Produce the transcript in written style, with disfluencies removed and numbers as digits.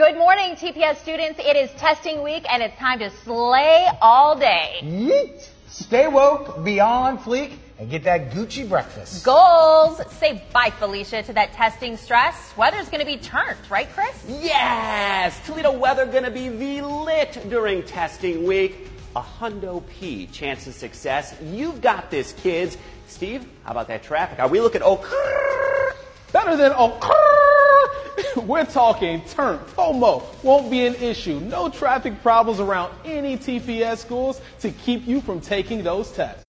Good morning, TPS students. It is testing week, and it's time to slay all day. Yeet. Stay woke, be on fleek, and get that Gucci breakfast. Goals. Say bye, Felicia, to that testing stress. Weather's going to be turned, right, Chris? Yes! Toledo weather going to be lit during testing week. A hundo P chance of success. You've got this, kids. Steve, how about that traffic? Are we looking better than We're talking turn. FOMO won't be an issue. No traffic problems around any TPS schools to keep you from taking those tests.